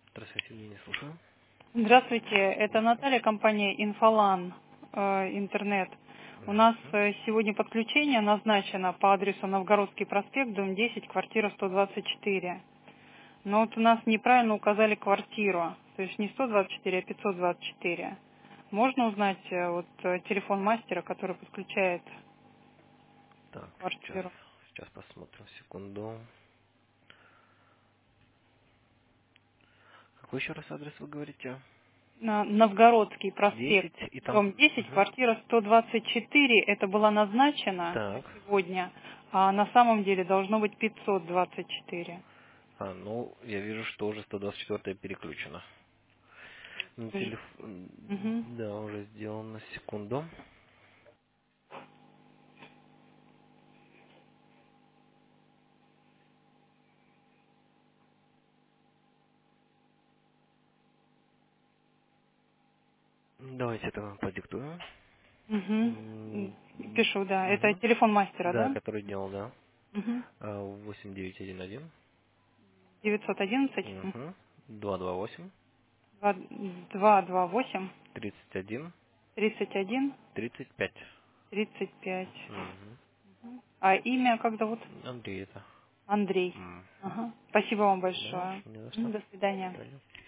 Здравствуйте, не слушаю. Здравствуйте, это Наталья, компания «Инфолан», интернет. У нас сегодня подключение назначено по адресу Новгородский проспект, дом 10, квартира 124. Но вот у нас неправильно указали квартиру, то есть не 124, а 524. Можно узнать телефон мастера, который подключает Так, квартиру? сейчас посмотрим, секунду. Какой еще раз адрес вы говорите? Новгородский проспект, 10 и там... дом 10, квартира 124. Это было назначено на Так. сегодня, а на самом деле должно быть 524. Ну, я вижу, что уже 124 переключено. На телефон... Мгм. Да, уже сделано, секунду. Давайте это вам продиктую. Мгм. М, Пишу, да. Это мгм. телефон мастера, Да, да? который делал, да. Мгм. 8911. 911 Угу. 228. 228 31. 31 35. 35. Угу. А имя как зовут? Андрей это. Андрей. М. Ага. Спасибо вам Да, большое. не за что. До свидания. До свидания.